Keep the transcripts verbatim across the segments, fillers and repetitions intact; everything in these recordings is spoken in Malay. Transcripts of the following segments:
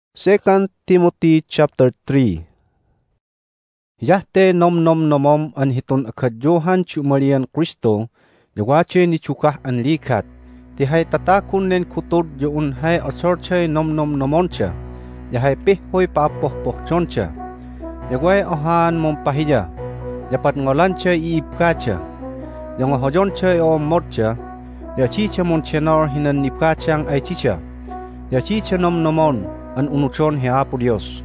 Second Timothy chapter three. Yahte nom nom nomom an hiton akadyohan chumalian Kristo, yawache ni chukah an likat, tihai tatakun nen kutod yun hai asorche nom nom nomoncha, yahai pihoy paapoh pohchoncha, yagway ohan mom pahija, yapat ngolancha iipkacha, yang hojoncha o morcha, yachicha monchenor hinan nipkachang ay chicha, yachicha nom nomon, an unuchon he apo Dios.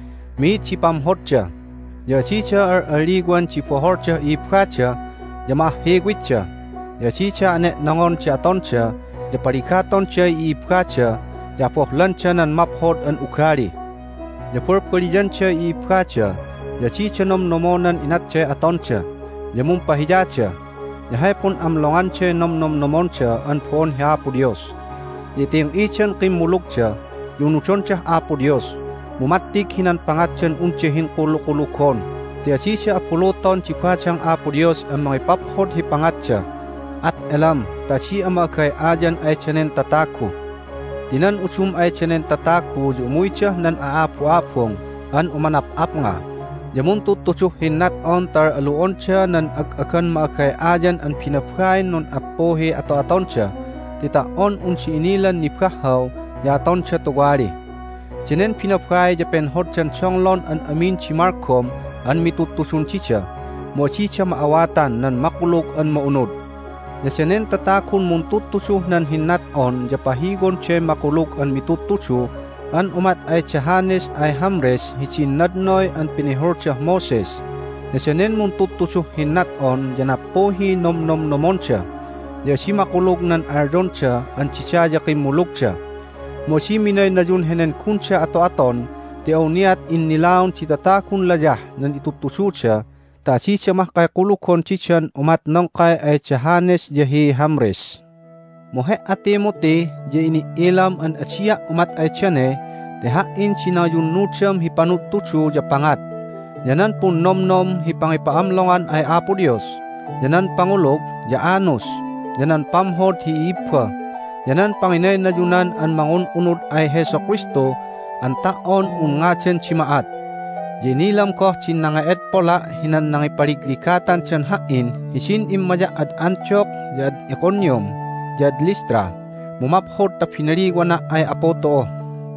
Mi chipam hotcha, ya chicha ar aliguan chipohorcha ipkacha, ya mahegwicha, ya chicha ane nangon cha toncha, ya parikatoncha ipkacha, ya pohlancha nan maphot an ukari. Ya purpulijancha ipkacha, ya chicha nom nomonan inatcha atoncha, ya mumpahijacha, ya haipun amlongancha nom nom nomoncha an pon he apo Dios. Ya ting ichan kimulukcha, yunuchoncha apo Dios, mumatik hinan pangatchen unchehin kulukulukon, tiasisya apuluton chipachang apo Dios ang mga ipaphod hipangatcha, at elam, tachi ama kay ajan ay chanen tataku. Tinan usum ay chanen tataku, umuycha nan aapu-apong, an umanap-ap nga. Yamun tutusuh hinat on tar aluoncha nan ag-akan maakay ajan an pinapkain non apohe ato atoncha, tita on unsi inilan nipkahaw, ya toncha tuwari. Chinen pinapkay japen hotchan chonglon an amin chimarkom an mitutusun chicha, mo chicha maawatan nan makulog an maunod. Ya chinen tatakun muntutusuh nan hinat on japahigon che makulog an mitutusu, an umat ay chahanes ay hamres hichinadnoy an pinihorcha Moses. Ya chinen muntutusuh hinat on janapohi nom nom nomoncha, ya si makulog nan ardoncha an chicha jakimulugcha. Mo si minay na jun henen kuncha ato aton, ti auniat in nilaon chitatakun lajah nan itutusucha, ta si siya mahkay kulukon chichan umat nongkay ay chahanes jahi hamres. Mohe atimote, ja ini ilam an asya umat ay chane, ti hain sina yun nucham hipanutusu japangat. Yanan pun nom nom hipangipaamlongan ay apo Dios, yanan pangulog, ja anus, yanan pamhod hiipwa, yanan Panginay na yunan an mangun unod ay Heso Kristo, ang taon ungachen chimaat. Jinilam ko chin nangaet pola hinan nangipaliglikatan chan hain, isin immaja ad Antioch, jad Iconium, jad Listra, mumaphod ta pinaliwa na ay apoto.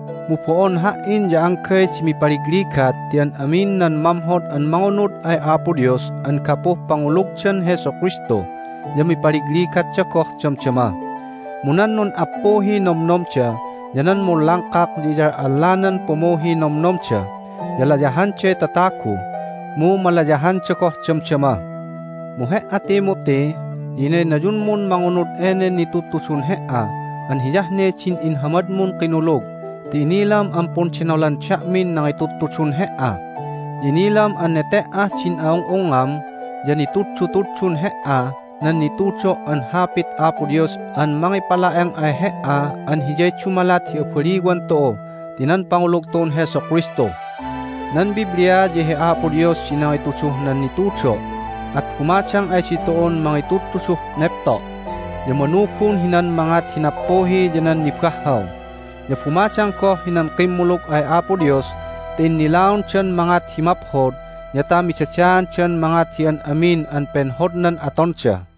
Mupoon hain ja angkay chimipaliglikat, tiyan amin nan mamhod an mangunod ay apo Dios, an kapuh pangulog chan Heso Kristo, jamipagliglikat chakoh chamchama. Munan nun apohi nomnomcha, yanan mo langkak dijar alanan pomohi nomnomcha, yalajahanche tataku, mu malajahanche koh chamchama. Muhe atimote, yine najun mun mangunod ene nitutusun hea, an hiyahne chin inhamad mun kinulog, tinilam ampun chinolan chakmin nang itutusun hea, yinilam an netea chin aong ongam, janitutsu-tutsun hea, nan nitucho an hapit apo Dios an mangipalaang ay hea an hijay chumalat hi apaliwan to tinan pangulog ton Heso Kristo. Nan Biblia jehe apo Dios sinang itusuh nan nitucho at humachang ay sitoon mga itutusuh nepto. Yamanukun hinan mangat hinapohi janan nipkahaw. Yapumachang ko hinan kimulog ay apo Dios tin nilaon chan mangat himaphod yata misachan chan mangat hian amin an penhodnan atoncha.